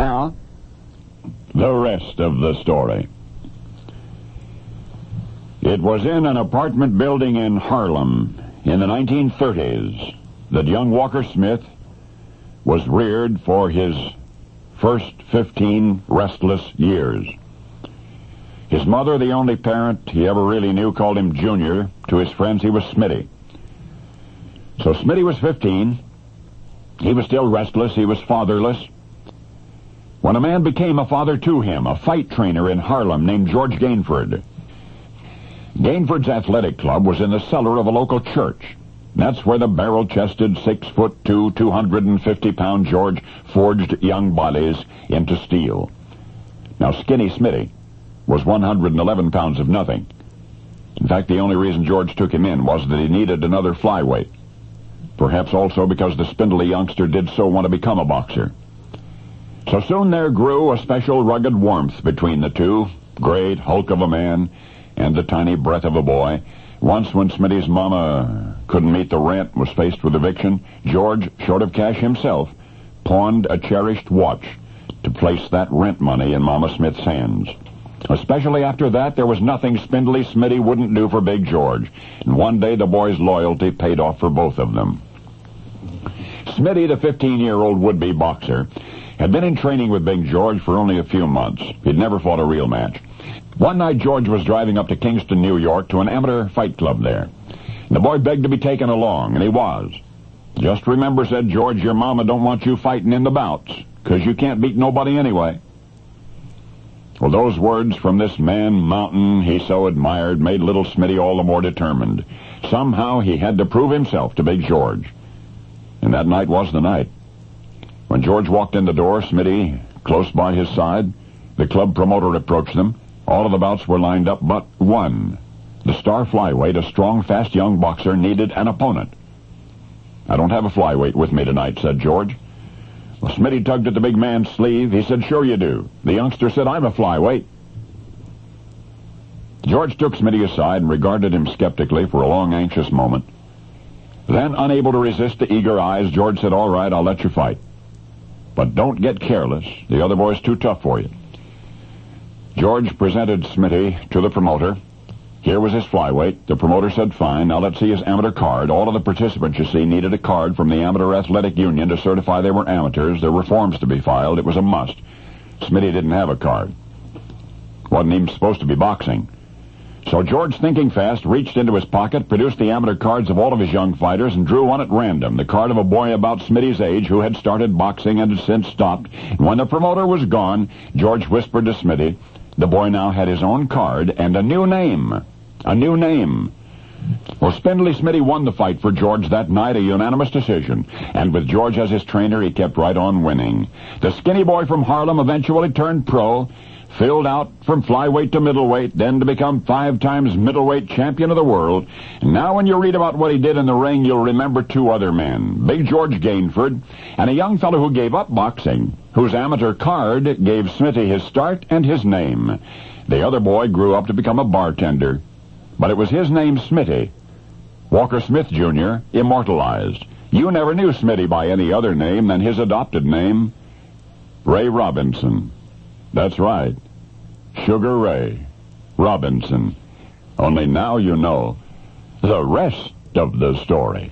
Now, the rest of the story. It was in an apartment building in Harlem in the 1930s that young Walker Smith was reared for his first 15 restless years. His mother, the only parent he ever really knew, called him Junior. To his friends, he was Smitty. So Smitty was 15. He was still restless. He was fatherless. When a man became a father to him, a fight trainer in Harlem named George Gainford. Gainford's athletic club was in the cellar of a local church. That's where the barrel-chested, 6'2", 250-pound George forged young bodies into steel. Now, skinny Smitty was 111 pounds of nothing. In fact, the only reason George took him in was that he needed another flyweight. Perhaps also because the spindly youngster did so want to become a boxer. So soon there grew a special rugged warmth between the two, great hulk of a man and the tiny breath of a boy. Once when Smitty's mama couldn't meet the rent and was faced with eviction, George, short of cash himself, pawned a cherished watch to place that rent money in Mama Smith's hands. Especially after that, there was nothing spindly Smitty wouldn't do for Big George. And one day the boy's loyalty paid off for both of them. Smitty, the 15-year-old would-be boxer, had been in training with Big George for only a few months. He'd never fought a real match. One night, George was driving up to Kingston, New York, to an amateur fight club there. The boy begged to be taken along, and he was. "Just remember," said George, "your mama don't want you fighting in the bouts, 'cause you can't beat nobody anyway." Well, those words from this man mountain he so admired made little Smitty all the more determined. Somehow he had to prove himself to Big George. And that night was the night. When George walked in the door, Smitty close by his side, the club promoter approached them. All of the bouts were lined up but one. The star flyweight, a strong, fast young boxer, needed an opponent. "I don't have a flyweight with me tonight," said George. Well, Smitty tugged at the big man's sleeve. He said, "Sure you do." The youngster said, "I'm a flyweight." George took Smitty aside and regarded him skeptically for a long, anxious moment. Then, unable to resist the eager eyes, George said, "All right, I'll let you fight. But don't get careless. The other boy's too tough for you." George presented Smitty to the promoter. Here was his flyweight. The promoter said, "Fine, now let's see his amateur card." All of the participants, you see, needed a card from the Amateur Athletic Union to certify they were amateurs. There were forms to be filed. It was a must. Smitty didn't have a card. Wasn't even supposed to be boxing. So George, thinking fast, reached into his pocket, produced the amateur cards of all of his young fighters, and drew one at random, the card of a boy about Smitty's age who had started boxing and had since stopped. And when the promoter was gone, George whispered to Smitty, the boy now had his own card and a new name. A new name. Well, Spindly Smitty won the fight for George that night, a unanimous decision. And with George as his trainer, he kept right on winning. The skinny boy from Harlem eventually turned pro, filled out from flyweight to middleweight, then to become 5 times middleweight champion of the world. And now when you read about what he did in the ring, you'll remember 2 other men, Big George Gainford, and a young fellow who gave up boxing, whose amateur card gave Smitty his start and his name. The other boy grew up to become a bartender. But it was his name, Smitty, Walker Smith, Jr., immortalized. You never knew Smitty by any other name than his adopted name, Ray Robinson. That's right, Sugar Ray Robinson. Only now you know the rest of the story.